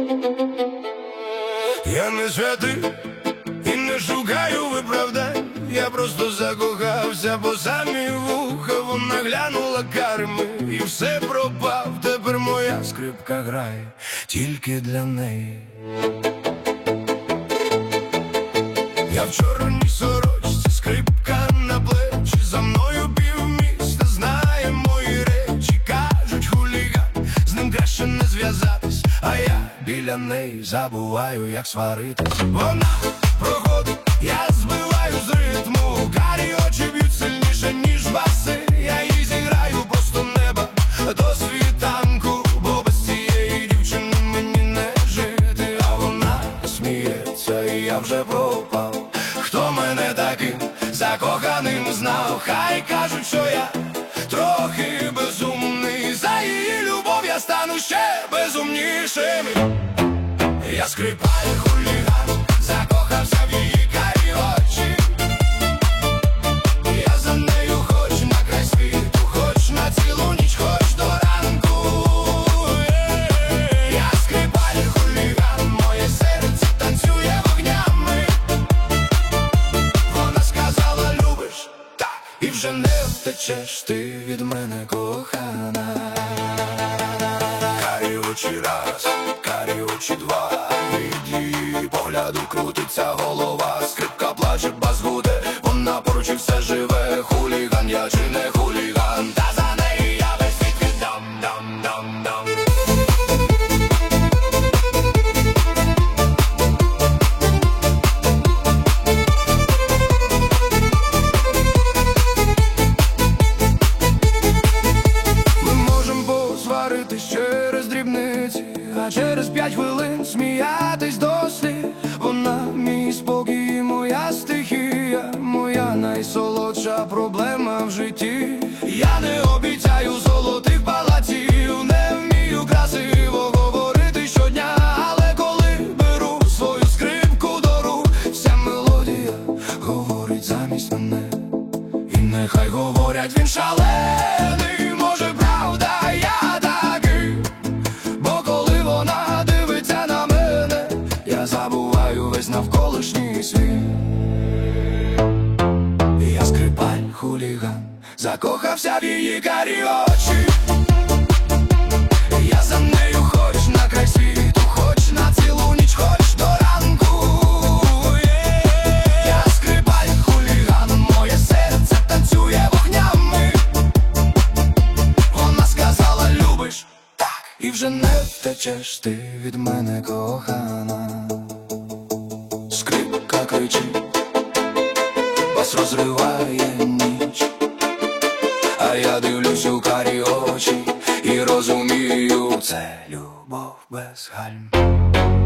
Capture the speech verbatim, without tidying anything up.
Я не святий і не шукаю виправдань, я просто закохався по самі вуха. Вона глянула карми і все пропав. Тепер моя скрипка грає тільки для неї. Я в чорній сорочці, скрипка на плечі, за мною півміста знає мої речі. Кажуть, хуліган, з ним краще не зв'язатись, а я біля неї забуваю, як сваритись. Вона проходить, я збиваю з ритму, карі очі б'ють сильніше, ніж баси. Я їй зіграю просто неба до світанку, бо без цієї дівчини мені не жити. А вона сміється, і я вже пропав. Хто мене таким закоханим знав? Хай кажуть, що я трохи безумний, за її любов я стану ще безумнішим. Я скрипаль, хуліган, закохався в її карі очі. Я за нею хоч на край світу, хоч на цілу ніч, хоч до ранку. Я скрипаль, хуліган, моє серце танцює вогнями. Вона сказала, любиш, так, і вже не втечеш ти від мене, кохана. Карі очі раз, карі очі два, від її погляду крутиться голова. Скрипка плаче, бас гуде, вона поруч і все живе. Хуліган я чи не хуліган, та за неї я весь світ віддам, дам, дам, дам. Ми можемо посваритись через дрібниці, а через п'ять хвилин сміятись до сліз. Вона мій спокій, моя стихія, моя найсолодша проблема в житті. Я не обіцяю золотих палаців, не вмію красиво говорити щодня, але коли беру свою скрипку до рук, вся мелодія говорить замість мене. І нехай говорять, він шалений, може правда, я такий. Бо коли вона дивиться на мене, я забуваю весь навколишній світ. Я скрипаль, хуліган, закохався в її карі очі. Я за нею хоч на край світу, хоч на цілу ніч, хоч до ранку. Я скрипаль, хуліган, моє серце танцює вогнями. Вона сказала, любиш, так, і вже не втечеш ти від мене, кохана. Скрипка кричить, бас розриває ніч, а я дивлюсь у карі очі і розумію, це любов без гальм.